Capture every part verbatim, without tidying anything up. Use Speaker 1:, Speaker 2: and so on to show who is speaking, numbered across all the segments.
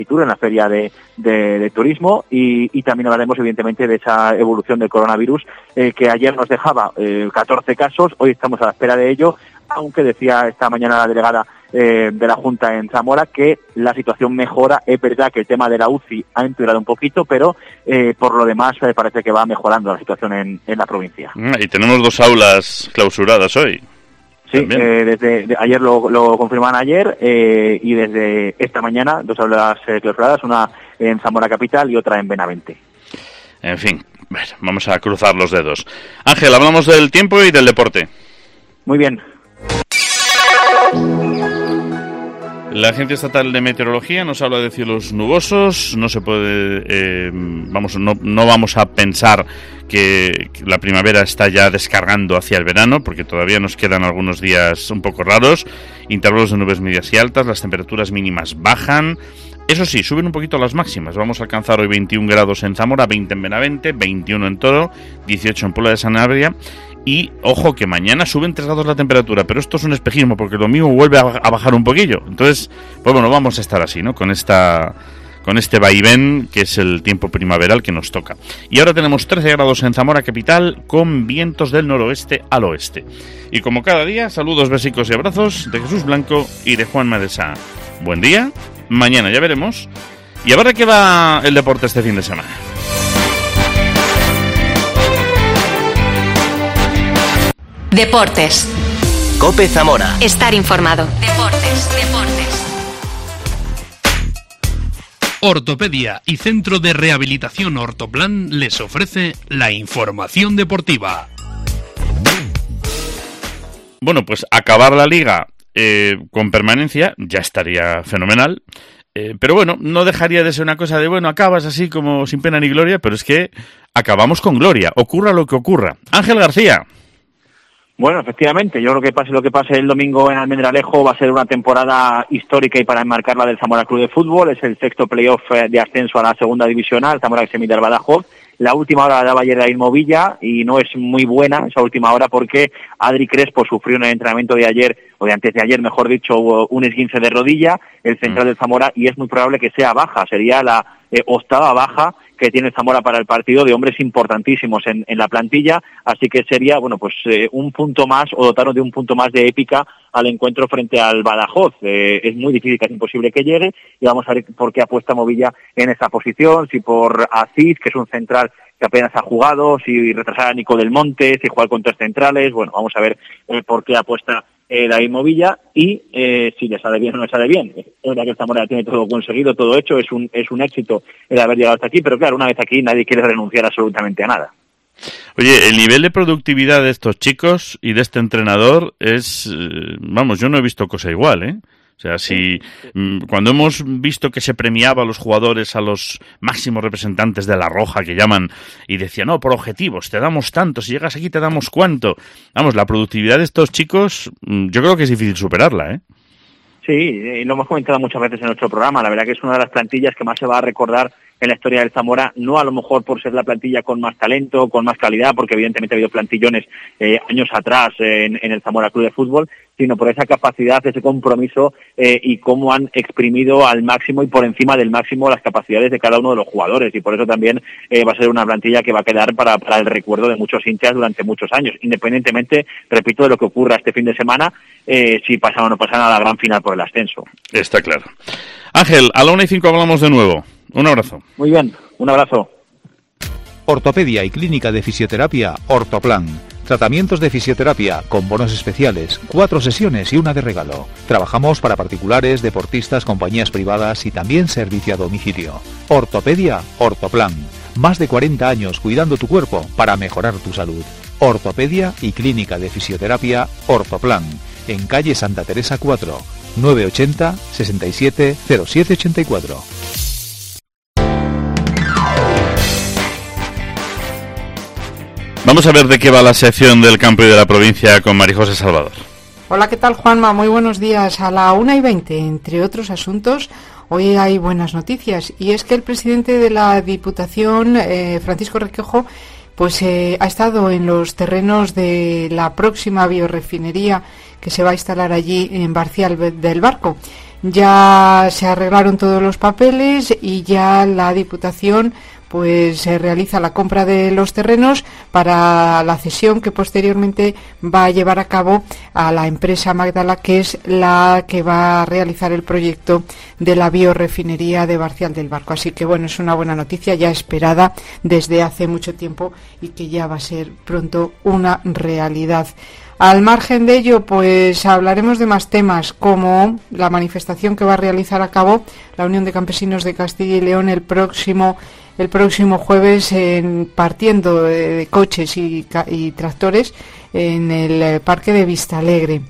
Speaker 1: en la feria de, de, de turismo y, y también hablaremos evidentemente de esa evolución del coronavirus eh, que ayer nos dejaba eh, catorce casos, hoy estamos a la espera de ello, aunque decía esta mañana la delegada eh, de la Junta en Zamora que la situación mejora. Es verdad que el tema de la U C I ha empeorado un poquito, pero eh, por lo demás eh, parece que va mejorando la situación en, en la provincia.
Speaker 2: Y tenemos dos aulas clausuradas hoy.
Speaker 1: Sí, eh, desde de, ayer lo, lo confirman ayer eh, y desde esta mañana dos aulas eh, clausuradas, una en Zamora Capital y otra en Benavente.
Speaker 2: En fin, bueno, vamos a cruzar los dedos. Ángel, hablamos del tiempo y del deporte.
Speaker 1: Muy bien.
Speaker 2: La Agencia Estatal de Meteorología nos habla de cielos nubosos. No se puede, eh, vamos, no, no vamos a pensar que la primavera está ya descargando hacia el verano, porque todavía nos quedan algunos días un poco raros. Intervalos de nubes medias y altas, las temperaturas mínimas bajan. Eso sí, suben un poquito las máximas. Vamos a alcanzar hoy veintiún grados en Zamora, veinte en Benavente, veintiuno en Toro, dieciocho en Puebla de Sanabria. Y, ojo, que mañana suben tres grados la temperatura, pero esto es un espejismo, porque lo mismo vuelve a, a bajar un poquillo. Entonces, pues bueno, vamos a estar así, ¿no? Con esta, con este vaivén, que es el tiempo primaveral que nos toca. Y ahora tenemos trece grados en Zamora Capital, con vientos del noroeste al oeste. Y como cada día, saludos, besicos y abrazos de Jesús Blanco y de Juan Madesa. Buen día, mañana ya veremos. Y a ver de qué va el deporte este fin de semana.
Speaker 3: Deportes.
Speaker 4: COPE Zamora.
Speaker 3: Estar informado. Deportes, deportes.
Speaker 5: Ortopedia y Centro de Rehabilitación Ortoplan les ofrece la información deportiva.
Speaker 2: Bueno, pues acabar la liga eh, con permanencia ya estaría fenomenal. Eh, pero bueno, no dejaría de ser una cosa de, bueno, acabas así como sin pena ni gloria, pero es que acabamos con gloria, ocurra lo que ocurra. Ángel García.
Speaker 1: Bueno, efectivamente, yo creo que pase lo que pase el domingo en Almendralejo va a ser una temporada histórica y para enmarcarla del Zamora Club de Fútbol. Es el sexto playoff de ascenso a la segunda divisional, Zamora que se mide al Badajoz. La última hora la daba ayer David Movilla y no es muy buena esa última hora porque Adri Crespo sufrió en el entrenamiento de ayer, o de antes de ayer, mejor dicho, un esguince de rodilla, el central del Zamora, y es muy probable que sea baja. Sería la eh, octava baja que tiene Zamora para el partido, de hombres importantísimos en, en la plantilla, así que sería, bueno, pues eh, un punto más, o dotarnos de un punto más de épica al encuentro frente al Badajoz. Eh, es muy difícil, casi imposible que llegue, y vamos a ver por qué apuesta Movilla en esa posición, si por Aziz, que es un central que apenas ha jugado, si retrasar a Nico del Monte, si jugar con tres centrales, bueno, vamos a ver eh, por qué apuesta eh, David Movilla y eh, si le sale bien o no le sale bien. Es verdad que el Zamora tiene todo conseguido, todo hecho, es un es un éxito el haber llegado hasta aquí, pero claro, una vez aquí nadie quiere renunciar absolutamente a nada.
Speaker 2: Oye, el nivel de productividad de estos chicos y de este entrenador es, eh, vamos, yo no he visto cosa igual, ¿eh? O sea, si mm, cuando hemos visto que se premiaba a los jugadores, a los máximos representantes de la Roja, que llaman, y decían, no, por objetivos, te damos tanto, si llegas aquí te damos cuánto. Vamos, la productividad de estos chicos, mm, yo creo que es difícil superarla, ¿eh?
Speaker 1: Sí, y lo hemos comentado muchas veces en nuestro programa. La verdad que es una de las plantillas que más se va a recordar en la historia del Zamora, no a lo mejor por ser la plantilla con más talento, con más calidad, porque evidentemente ha habido plantillones eh, años atrás eh, en, en el Zamora Club de Fútbol, sino por esa capacidad, ese compromiso eh, y cómo han exprimido al máximo y por encima del máximo las capacidades de cada uno de los jugadores, y por eso también eh, va a ser una plantilla que va a quedar para, para el recuerdo de muchos hinchas durante muchos años, independientemente, repito, de lo que ocurra este fin de semana, eh, si pasan o no pasan a la gran final por el ascenso.
Speaker 2: Está claro. Ángel, a la una y cinco hablamos de nuevo. Un abrazo.
Speaker 1: Muy bien, un abrazo.
Speaker 6: Ortopedia y Clínica de Fisioterapia Ortoplan. Tratamientos de fisioterapia con bonos especiales, cuatro sesiones y una de regalo. Trabajamos para particulares, deportistas, compañías privadas y también servicio a domicilio. Ortopedia Ortoplan. Más de cuarenta años cuidando tu cuerpo para mejorar tu salud. Ortopedia y Clínica de Fisioterapia Ortoplan. En calle Santa Teresa cuatro, nueve ochenta, sesenta y siete, cero siete ochenta y cuatro.
Speaker 2: Vamos a ver de qué va la sección del campo y de la provincia con María José Salvador.
Speaker 7: Hola, ¿qué tal, Juanma? Muy buenos días. A la una y veinte, entre otros asuntos, hoy hay buenas noticias, y es que el presidente de la Diputación, eh, Francisco Requejo, pues eh, ha estado en los terrenos de la próxima biorefinería que se va a instalar allí en Barcial del Barco. Ya se arreglaron todos los papeles y ya la Diputación pues se realiza la compra de los terrenos para la cesión que posteriormente va a llevar a cabo a la empresa Magdala, que es la que va a realizar el proyecto de la biorefinería de Barcial del Barco. Así que bueno, es una buena noticia ya esperada desde hace mucho tiempo y que ya va a ser pronto una realidad. Al margen de ello, pues hablaremos de más temas, como la manifestación que va a realizar a cabo la Unión de Campesinos de Castilla y León el próximo el próximo jueves, en, partiendo de, de coches y, y tractores en el eh, Parque de Vistalegre.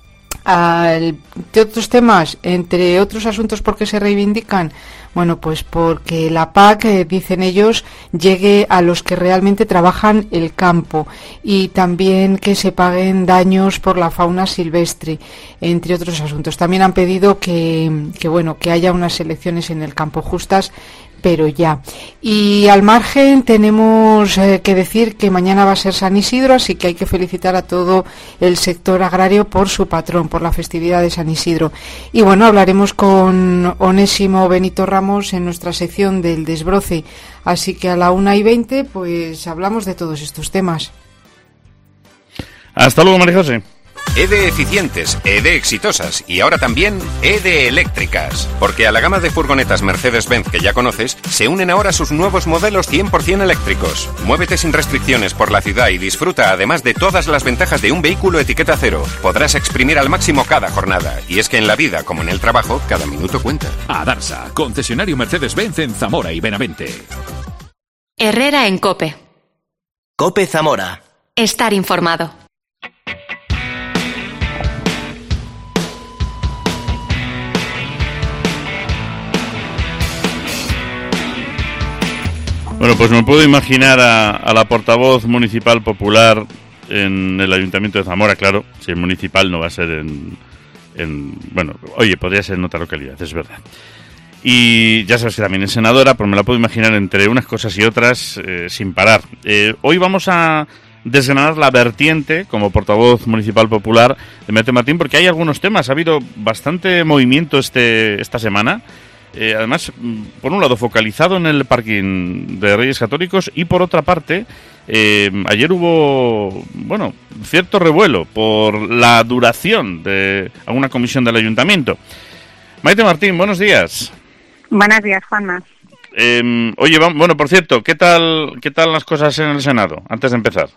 Speaker 7: Al, de otros temas, entre otros asuntos, ¿por qué se reivindican? Bueno, pues porque la P A C, eh, dicen ellos, llegue a los que realmente trabajan el campo, y también que se paguen daños por la fauna silvestre, entre otros asuntos. También han pedido que, que bueno, que haya unas elecciones en el campo justas, pero ya. Y al margen tenemos eh, que decir que mañana va a ser San Isidro, así que hay que felicitar a todo el sector agrario por su patrón, por la festividad de San Isidro. Y bueno, hablaremos con Onésimo Benito Ramos en nuestra sección del desbroce, así que a la una y veinte pues hablamos de todos estos temas.
Speaker 2: Hasta luego, María José.
Speaker 4: E D E eficientes, E D E exitosas y ahora también E D E eléctricas. Porque a la gama de furgonetas Mercedes-Benz que ya conoces, se unen ahora sus nuevos modelos cien por ciento eléctricos. Muévete sin restricciones por la ciudad y disfruta además de todas las ventajas de un vehículo etiqueta cero. Podrás exprimir al máximo cada jornada. Y es que en la vida, como en el trabajo, cada minuto cuenta.
Speaker 8: Adarsa, concesionario Mercedes-Benz en Zamora y Benavente.
Speaker 3: Herrera en COPE.
Speaker 9: COPE Zamora.
Speaker 3: Estar informado.
Speaker 2: Bueno, pues me puedo imaginar a, a la portavoz municipal popular en el Ayuntamiento de Zamora, claro, si el municipal no va a ser en, en... Bueno, oye, podría ser en otra localidad, es verdad. Y ya sabes que también es senadora, pues me la puedo imaginar entre unas cosas y otras eh, sin parar. Eh, hoy vamos a desgranar la vertiente, como portavoz municipal popular, de Maite Martín, porque hay algunos temas. Ha habido bastante movimiento este esta semana. Eh, además, por un lado, focalizado en el parking de Reyes Católicos, y por otra parte, eh, ayer hubo, bueno, cierto revuelo por la duración de alguna comisión del ayuntamiento. Maite Martín, buenos días.
Speaker 10: Buenos días, Juanma.
Speaker 2: Eh, oye, vamos, bueno, por cierto, ¿qué tal, qué tal las cosas en el Senado? Antes de empezar.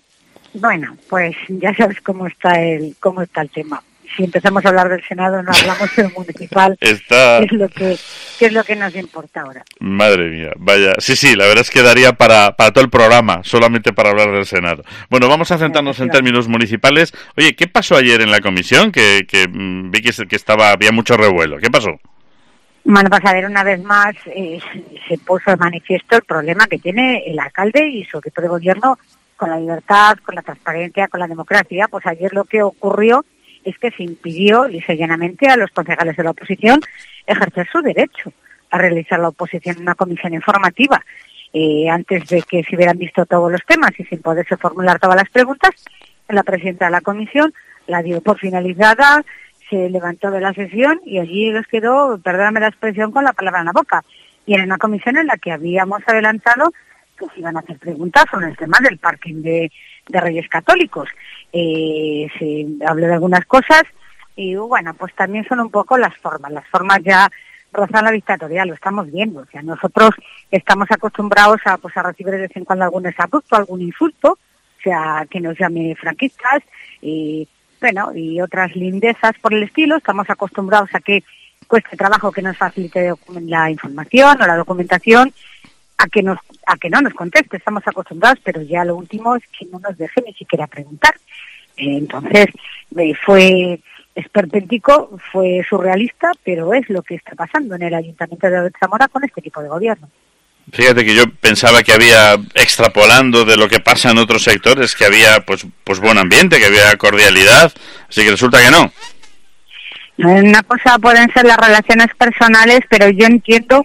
Speaker 10: Bueno, pues ya sabes cómo está el cómo está el tema. Si empezamos a hablar del Senado, no hablamos del municipal,
Speaker 2: Está...
Speaker 10: que es lo que, que es lo que nos importa ahora.
Speaker 2: Madre mía, vaya. Sí, sí, la verdad es que daría para, para todo el programa, solamente para hablar del Senado. Bueno, vamos a centrarnos en términos municipales. Oye, ¿qué pasó ayer en la comisión? Que, que mm, vi que, que estaba había mucho revuelo. ¿Qué pasó?
Speaker 10: Bueno, pues a ver, una vez más eh, se puso de manifiesto el problema que tiene el alcalde y su equipo de gobierno con la libertad, con la transparencia, con la democracia. Pues ayer lo que ocurrió es que se impidió lisa y llanamente a los concejales de la oposición ejercer su derecho a realizar la oposición en una comisión informativa. Eh, antes de que se hubieran visto todos los temas y sin poderse formular todas las preguntas, la presidenta de la comisión la dio por finalizada, se levantó de la sesión y allí les quedó, perdóname la expresión, con la palabra en la boca. Y era una comisión en la que habíamos adelantado que se iban a hacer preguntas sobre el tema del parking de, de Reyes Católicos. Eh, se habló de algunas cosas y bueno, pues también son un poco las formas. Las formas ya rozan la dictatorial, lo estamos viendo. O sea, nosotros estamos acostumbrados a pues a recibir de vez en cuando algún exabrupto, algún insulto, o sea, que nos llame franquistas y bueno, y otras lindezas por el estilo. Estamos acostumbrados a que cueste trabajo que nos facilite la información o la documentación, a que nos a que no nos conteste, estamos acostumbrados, pero ya lo último es que no nos deje ni siquiera preguntar. Eh, entonces, eh, fue esperpéntico, fue surrealista, pero es lo que está pasando en el Ayuntamiento de Zamora con este tipo de gobierno.
Speaker 2: Fíjate que yo pensaba que había, extrapolando de lo que pasa en otros sectores, que había pues pues buen ambiente, que había cordialidad, así que resulta que no.
Speaker 10: Una cosa pueden ser las relaciones personales, pero yo entiendo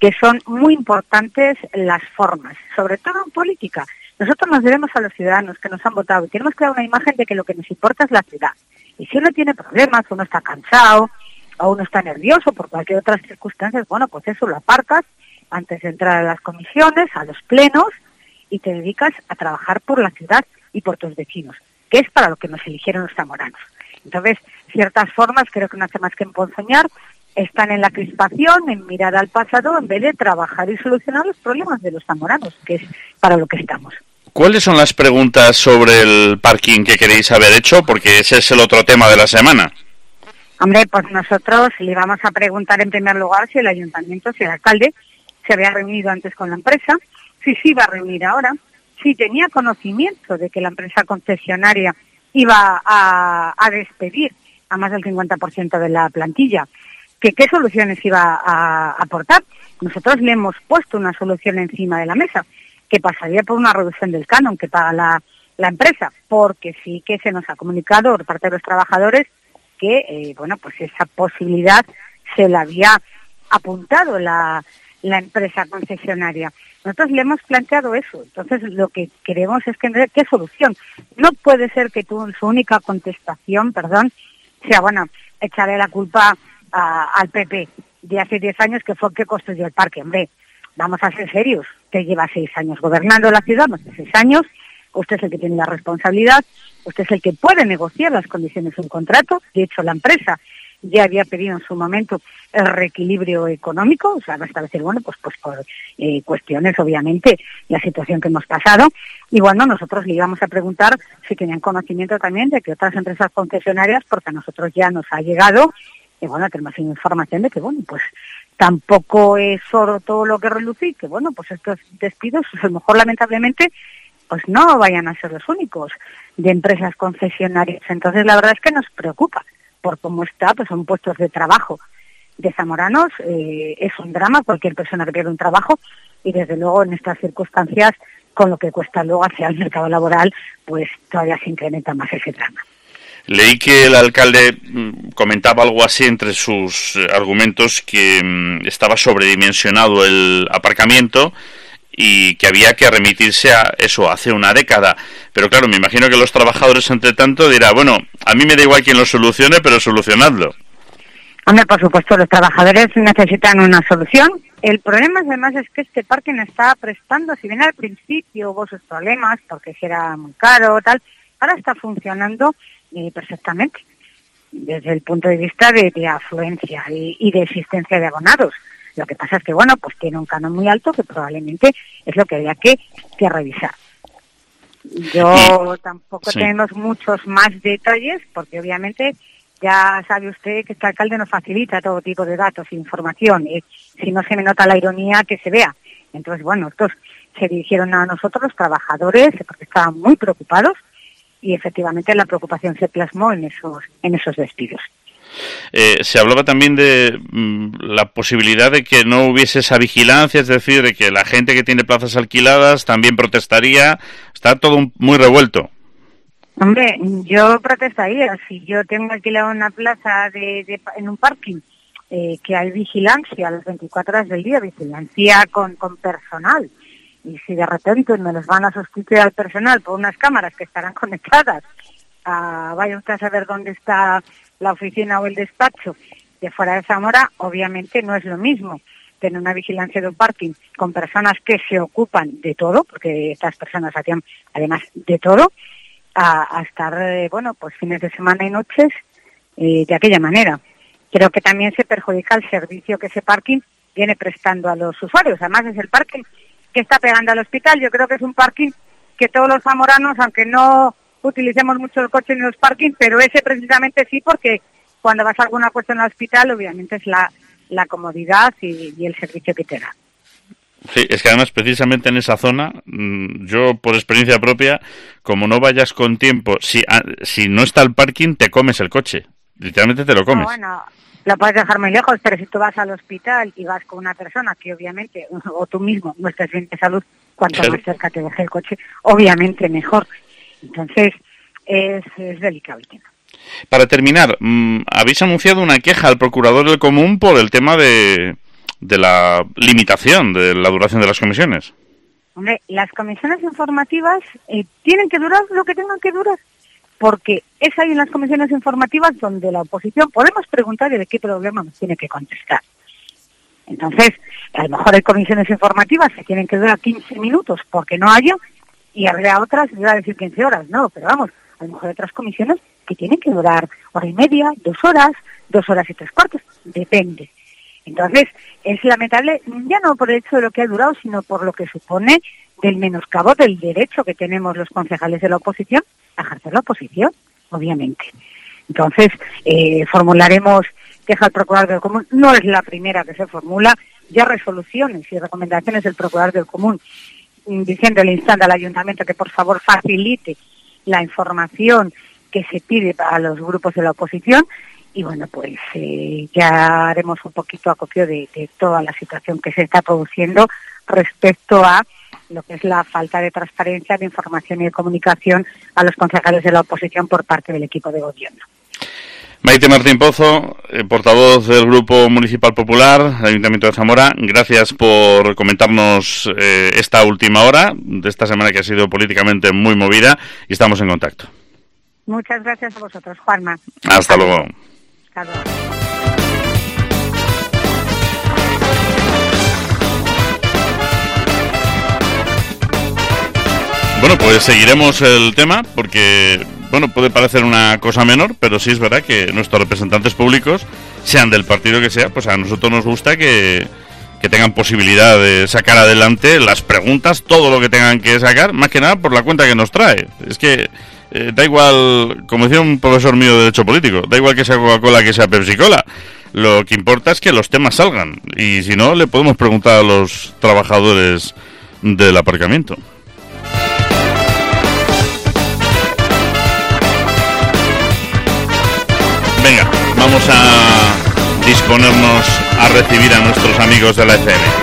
Speaker 10: que son muy importantes las formas, sobre todo en política. Nosotros nos debemos a los ciudadanos que nos han votado y tenemos que dar una imagen de que lo que nos importa es la ciudad. Y si uno tiene problemas, uno está cansado, o uno está nervioso por cualquier otra circunstancia, bueno, pues eso lo aparcas antes de entrar a las comisiones, a los plenos, y te dedicas a trabajar por la ciudad y por tus vecinos, que es para lo que nos eligieron los zamoranos. Entonces, ciertas formas creo que no hace más que emponzoñar, están en la crispación, en mirar al pasado, en vez de trabajar y solucionar los problemas de los zamoranos, que es para lo que estamos.
Speaker 2: ¿Cuáles son las preguntas sobre el parking que queréis haber hecho? Porque ese es el otro tema de la semana.
Speaker 10: Hombre, pues nosotros le vamos a preguntar en primer lugar si el ayuntamiento, si el alcalde se había reunido antes con la empresa, si se iba a reunir ahora, si tenía conocimiento de que la empresa concesionaria iba a, a despedir a más del cincuenta por ciento de la plantilla, que qué soluciones iba a aportar. Nosotros le hemos puesto una solución encima de la mesa, que pasaría por una reducción del canon que paga la, la empresa, porque sí que se nos ha comunicado por parte de los trabajadores que, eh, bueno, pues esa posibilidad se la había apuntado la, la empresa concesionaria. Nosotros le hemos planteado eso, entonces lo que queremos es que qué solución. No puede ser que tu, su única contestación, perdón, sea, bueno, echarle la culpa a, al P P de hace diez años que fue el que construyó el parque. Hombre, vamos a ser serios, usted lleva seis años gobernando la ciudad, más de seis años, usted es el que tiene la responsabilidad, usted es el que puede negociar las condiciones de un contrato. De hecho, la empresa ya había pedido en su momento el reequilibrio económico, o sea, va a establecer, bueno, pues, pues por eh, cuestiones, obviamente, la situación que hemos pasado. Y bueno, nosotros le íbamos a preguntar si tenían conocimiento también de que otras empresas concesionarias, porque a nosotros ya nos ha llegado, y bueno, tenemos información de que, bueno, pues tampoco es oro todo lo que reluce, que bueno, pues estos despidos, a lo mejor lamentablemente, pues no vayan a ser los únicos de empresas concesionarias. Entonces, la verdad es que nos preocupa por cómo está, pues son puestos de trabajo de zamoranos, eh, es un drama cualquier persona que pierde un trabajo, y desde luego en estas circunstancias, con lo que cuesta luego hacia el mercado laboral, pues todavía se incrementa más ese drama.
Speaker 2: Leí que el alcalde comentaba algo así entre sus argumentos, que um, estaba sobredimensionado el aparcamiento y que había que remitirse a eso hace una década. Pero claro, me imagino que los trabajadores, entre tanto, dirán, bueno, a mí me da igual quién lo solucione, pero solucionadlo.
Speaker 10: Hombre, por supuesto, los trabajadores necesitan una solución. El problema, además, es que este parque no está prestando, si bien al principio hubo sus problemas, porque si era muy caro o tal, ahora está funcionando eh, perfectamente, desde el punto de vista de, de afluencia y, y de existencia de abonados. Lo que pasa es que, bueno, pues tiene un canon muy alto que probablemente es lo que había que, que revisar. Yo tampoco sí. tenemos muchos más detalles, porque obviamente ya sabe usted que este alcalde nos facilita todo tipo de datos e información. Y si no se me nota la ironía, que se vea. Entonces, bueno, estos se dirigieron a nosotros, los trabajadores, porque estaban muy preocupados, y efectivamente la preocupación se plasmó en esos, en esos despidos.
Speaker 2: Eh, se hablaba también de mm, la posibilidad de que no hubiese esa vigilancia, es decir, de que la gente que tiene plazas alquiladas también protestaría. Está todo muy revuelto.
Speaker 10: Hombre, yo protestaría. Si yo tengo alquilado una plaza de, de, en un parking, eh, que hay vigilancia a las veinticuatro horas del día, vigilancia con, con personal, y si de repente me los van a sustituir al personal por unas cámaras que estarán conectadas, a, vaya usted a saber dónde está la oficina o el despacho de fuera de Zamora, obviamente no es lo mismo tener una vigilancia de un parking con personas que se ocupan de todo, porque estas personas hacían además de todo, a, a estar, eh, bueno, pues fines de semana y noches eh, de aquella manera. Creo que también se perjudica el servicio que ese parking viene prestando a los usuarios. Además es el parking que está pegando al hospital. Yo creo que es un parking que todos los zamoranos, aunque no utilicemos mucho el coche en los parkings, pero ese precisamente sí, porque cuando vas a alguna cuestión al hospital, obviamente es la, la comodidad y, y el servicio que te da.
Speaker 2: Sí, es que además precisamente en esa zona, yo por experiencia propia, como no vayas con tiempo, si, si no está el parking, te comes el coche, literalmente te lo comes.
Speaker 10: No, bueno, lo puedes dejar muy lejos, pero si tú vas al hospital y vas con una persona que obviamente, o tú mismo, no estés bien de salud, cuanto claro. más cerca te deje el coche, obviamente mejor. Entonces, es, es delicado el tema.
Speaker 2: Para terminar, mmm, habéis anunciado una queja al procurador del común por el tema de, de la limitación de la duración de las comisiones.
Speaker 10: Hombre, las comisiones informativas eh, tienen que durar lo que tengan que durar, porque es ahí en las comisiones informativas donde la oposición podemos preguntar y de qué problema nos tiene que contestar. Entonces, a lo mejor hay comisiones informativas que tienen que durar quince minutos porque no haya, y habrá otras, iba a decir quince horas, no, pero vamos, a lo mejor hay otras comisiones que tienen que durar hora y media, dos horas, dos horas y tres cuartos, depende. Entonces, es lamentable, ya no por el hecho de lo que ha durado, sino por lo que supone del menoscabo del derecho que tenemos los concejales de la oposición a ejercer la oposición, obviamente. Entonces, eh, formularemos queja al Procurador del Común. No es la primera que se formula, ya resoluciones y recomendaciones del Procurador del Común diciéndole, instando al Ayuntamiento que por favor facilite la información que se pide a los grupos de la oposición. Y bueno, pues eh, ya haremos un poquito acopio de, de toda la situación que se está produciendo respecto a lo que es la falta de transparencia, de información y de comunicación a los concejales de la oposición por parte del equipo de gobierno.
Speaker 2: Maite Martín Pozo, eh, portavoz del Grupo Municipal Popular, Ayuntamiento de Zamora, gracias por comentarnos eh, esta última hora de esta semana que ha sido políticamente muy movida, y estamos en contacto.
Speaker 10: Muchas gracias a vosotros, Juanma.
Speaker 2: Hasta luego.
Speaker 10: Hasta luego.
Speaker 2: Bueno, pues seguiremos el tema porque, bueno, puede parecer una cosa menor, pero sí es verdad que nuestros representantes públicos, sean del partido que sea, pues a nosotros nos gusta que, que tengan posibilidad de sacar adelante las preguntas, todo lo que tengan que sacar, más que nada por la cuenta que nos trae. Es que eh, da igual, como decía un profesor mío de Derecho Político, da igual que sea Coca-Cola que sea Pepsi-Cola. Lo que importa es que los temas salgan, y si no, le podemos preguntar a los trabajadores del aparcamiento. Venga, vamos a disponernos a recibir a nuestros amigos de la F M.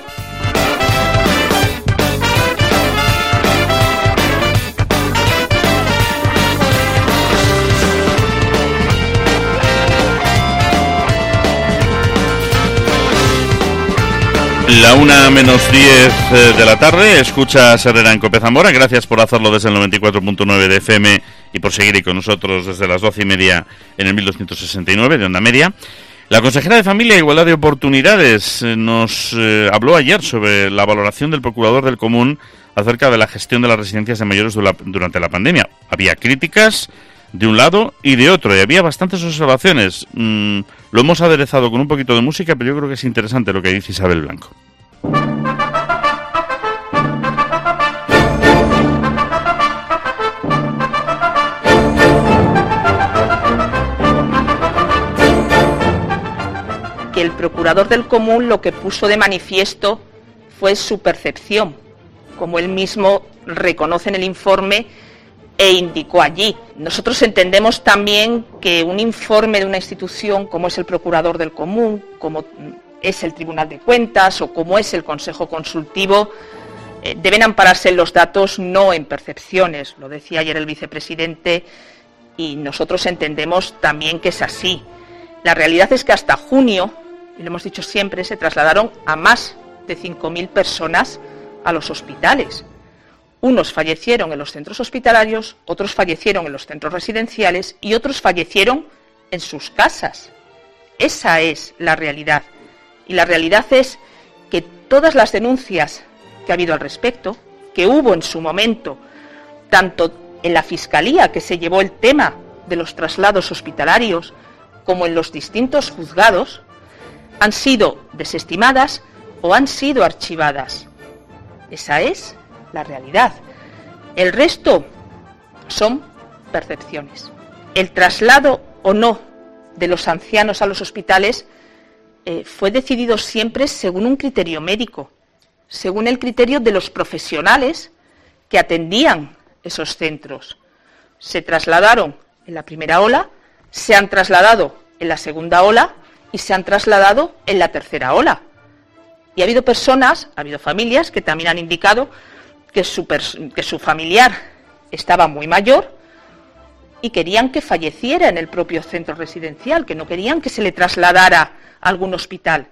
Speaker 2: La una menos diez de la tarde, escuchas Herrera en Cope Zamora. Gracias por hacerlo desde el noventa y cuatro punto nueve de F M y por seguir ahí con nosotros desde las doce y media en el mil doscientos sesenta y nueve de Onda Media. La consejera de Familia e Igualdad de Oportunidades nos eh, habló ayer sobre la valoración del Procurador del Común acerca de la gestión de las residencias de mayores durante la pandemia. Había críticas de un lado y de otro, y había bastantes observaciones. Mm, lo hemos aderezado con un poquito de música, pero yo creo que es interesante lo que dice Isabel Blanco.
Speaker 11: Que el Procurador del Común lo que puso de manifiesto fue su percepción, como él mismo reconoce en el informe e indicó allí. Nosotros entendemos también que un informe de una institución como es el Procurador del Común, como es el Tribunal de Cuentas o como es el Consejo Consultivo, eh, deben ampararse en los datos, no en percepciones. Lo decía ayer el vicepresidente y nosotros entendemos también que es así. La realidad es que hasta junio, y lo hemos dicho siempre, se trasladaron a más de cinco mil personas a los hospitales. Unos fallecieron en los centros hospitalarios, otros fallecieron en los centros residenciales y otros fallecieron en sus casas. Esa es la realidad. Y la realidad es que todas las denuncias que ha habido al respecto, que hubo en su momento, tanto en la Fiscalía, que se llevó el tema de los traslados hospitalarios, como en los distintos juzgados, han sido desestimadas o han sido archivadas. Esa es la realidad. El resto son percepciones. El traslado o no de los ancianos a los hospitales eh, fue decidido siempre según un criterio médico, según el criterio de los profesionales que atendían esos centros. Se trasladaron en la primera ola, se han trasladado en la segunda ola y se han trasladado en la tercera ola. Y ha habido personas, ha habido familias que también han indicado que su, que su familiar estaba muy mayor y querían que falleciera en el propio centro residencial, que no querían que se le trasladara a algún hospital.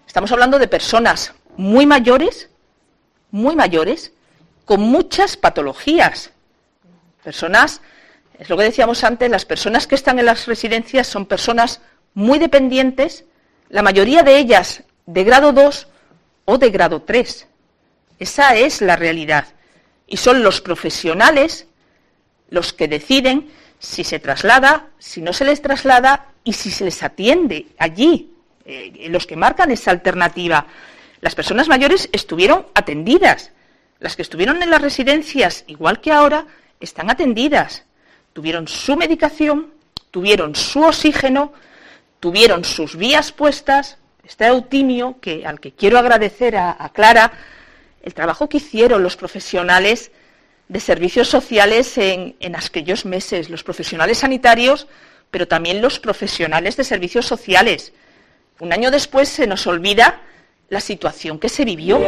Speaker 11: Estamos hablando de personas muy mayores, muy mayores, con muchas patologías. Personas, es lo que decíamos antes, las personas que están en las residencias son personas muy dependientes, la mayoría de ellas de grado dos o de grado tres. Esa es la realidad. Y son los profesionales los que deciden si se traslada, si no se les traslada y si se les atiende allí, eh, los que marcan esa alternativa. Las personas mayores estuvieron atendidas. Las que estuvieron en las residencias, igual que ahora, están atendidas. Tuvieron su medicación, tuvieron su oxígeno, tuvieron sus vías puestas. Está Eutimio, que, al que quiero agradecer a, a Clara, el trabajo que hicieron los profesionales de servicios sociales en, en aquellos meses, los profesionales sanitarios, pero también los profesionales de servicios sociales. Un año después se nos olvida la situación que se vivió.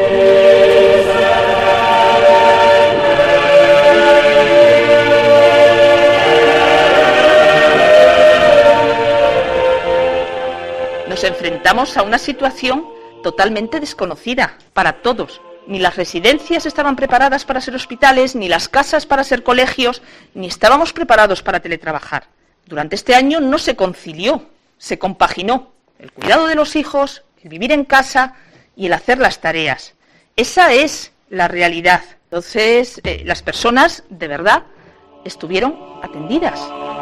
Speaker 11: Nos enfrentamos a una situación totalmente desconocida para todos. Ni las residencias estaban preparadas para ser hospitales, ni las casas para ser colegios, ni estábamos preparados para teletrabajar. Durante este año no se concilió, se compaginó el cuidado de los hijos, el vivir en casa y el hacer las tareas. Esa es la realidad. Entonces, eh, las personas, de verdad, estuvieron atendidas.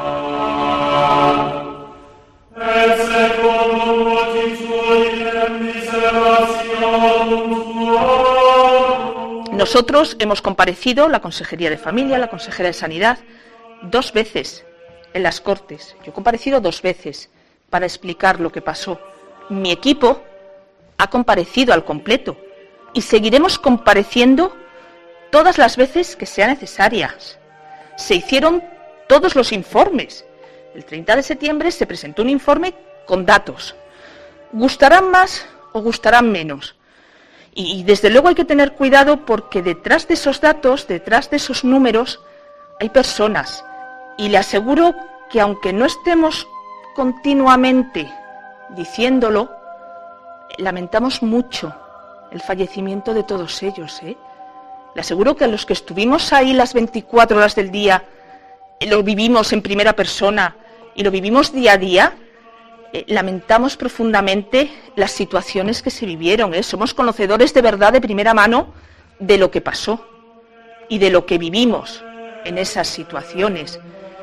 Speaker 11: Nosotros hemos comparecido, la Consejería de Familia, la Consejera de Sanidad, dos veces en las Cortes. Yo he comparecido dos veces para explicar lo que pasó. Mi equipo ha comparecido al completo y seguiremos compareciendo todas las veces que sean necesarias. Se hicieron todos los informes. El treinta de septiembre se presentó un informe con datos. ¿Gustarán más o gustarán menos? Y, y desde luego hay que tener cuidado porque detrás de esos datos, detrás de esos números, hay personas. Y le aseguro que aunque no estemos continuamente diciéndolo, lamentamos mucho el fallecimiento de todos ellos, ¿eh? Le aseguro que a los que estuvimos ahí las veinticuatro horas del día, lo vivimos en primera persona y lo vivimos día a día, eh, lamentamos profundamente las situaciones que se vivieron, ¿eh? Somos conocedores de verdad de primera mano de lo que pasó y de lo que vivimos en esas situaciones.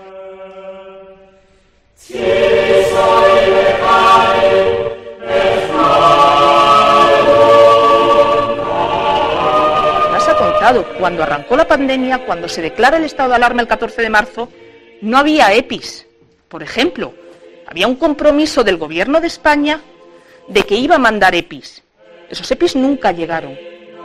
Speaker 11: Más ha contado, cuando arrancó la pandemia, cuando se declara el estado de alarma el catorce de marzo, no había EPIs, por ejemplo. Había un compromiso del Gobierno de España de que iba a mandar EPIs. Esos EPIs nunca llegaron.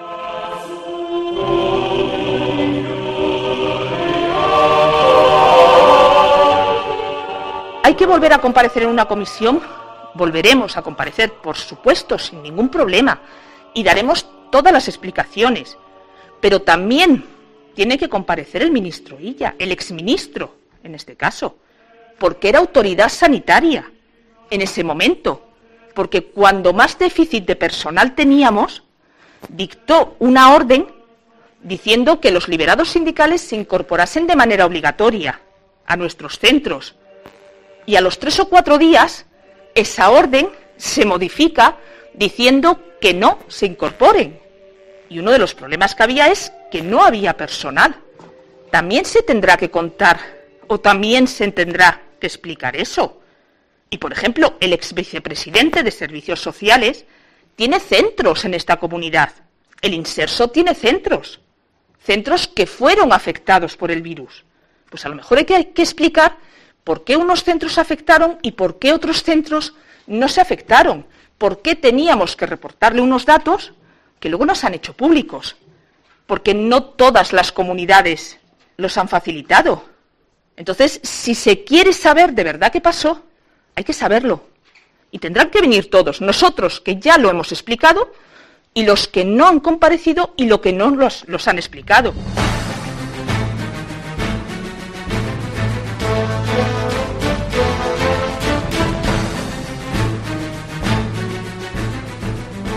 Speaker 11: ¿Hay que volver a comparecer en una comisión? Volveremos a comparecer, por supuesto, sin ningún problema, y daremos todas las explicaciones. Pero también tiene que comparecer el ministro Illa, el exministro, en este caso, porque era autoridad sanitaria en ese momento, porque cuando más déficit de personal teníamos, dictó una orden diciendo que los liberados sindicales se incorporasen de manera obligatoria a nuestros centros. Y a los tres o cuatro días, esa orden se modifica diciendo que no se incorporen. Y uno de los problemas que había es que no había personal. También se tendrá que contar o también se tendrá que explicar eso. Y, por ejemplo, el ex vicepresidente de Servicios Sociales tiene centros en esta comunidad. El Inserso tiene centros. Centros que fueron afectados por el virus. Pues a lo mejor hay que, hay que explicar por qué unos centros se afectaron y por qué otros centros no se afectaron. ¿Por qué teníamos que reportarle unos datos que luego nos han hecho públicos? Porque no todas las comunidades los han facilitado. Entonces, si se quiere saber de verdad qué pasó, hay que saberlo. Y tendrán que venir todos, nosotros que ya lo hemos explicado, y los que no han comparecido y los que no los, los han explicado.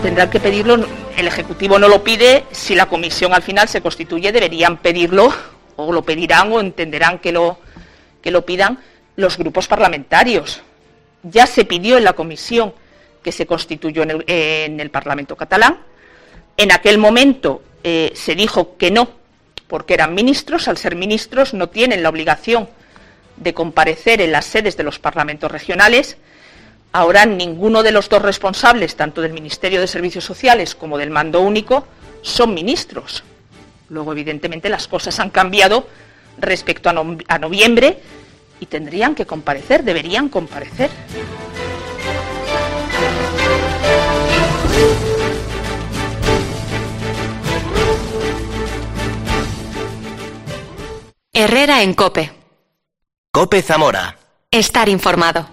Speaker 11: tendrán que pedirlo, el Ejecutivo no lo pide, si la comisión al final se constituye deberían pedirlo, o lo pedirán o entenderán que lo, que lo pidan los grupos parlamentarios. Ya se pidió en la comisión que se constituyó en el, eh, en el Parlamento catalán. En aquel momento eh, se dijo que no, porque eran ministros. Al ser ministros no tienen la obligación de comparecer en las sedes de los parlamentos regionales. Ahora ninguno de los dos responsables, tanto del Ministerio de Servicios Sociales como del Mando Único, son ministros. Luego, evidentemente, las cosas han cambiado respecto a, no, a noviembre y tendrían que comparecer, deberían comparecer.
Speaker 3: Herrera en COPE.
Speaker 9: COPE Zamora.
Speaker 3: Estar informado.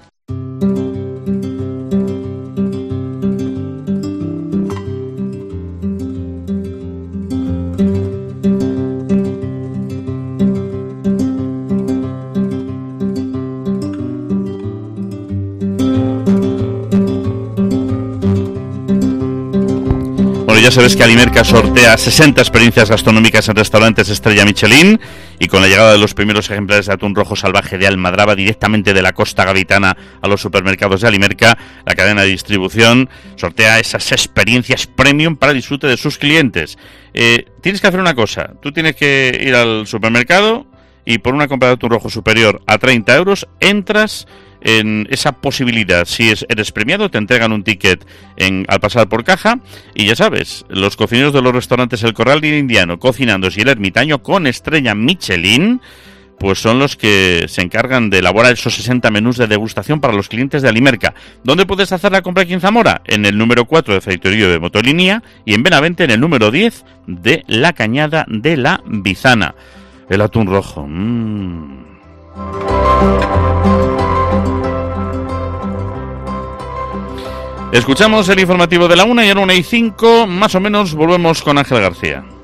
Speaker 2: Ya sabes que Alimerca sortea sesenta experiencias gastronómicas en restaurantes estrella Michelin, y con la llegada de los primeros ejemplares de atún rojo salvaje de Almadraba directamente de la costa gaditana a los supermercados de Alimerca, la cadena de distribución sortea esas experiencias premium para disfrute de sus clientes. Eh, tienes que hacer una cosa: tú tienes que ir al supermercado y por una compra de atún rojo superior a treinta euros entras en esa posibilidad. Si es, eres premiado, te entregan un ticket en, al pasar por caja, y ya sabes, los cocineros de los restaurantes El Corral y el Indiano, Cocinandos y El Ermitaño con estrella Michelin, pues son los que se encargan de elaborar esos sesenta menús de degustación para los clientes de Alimerca. ¿Dónde puedes hacer la compra aquí en Zamora? En el número cuatro de Feitorío de Motolinía, y en Benavente en el número diez de La Cañada de la Bizana. El atún rojo. Mmm. Escuchamos el informativo de la una y a la una y cinco, más o menos, volvemos con Ángel García.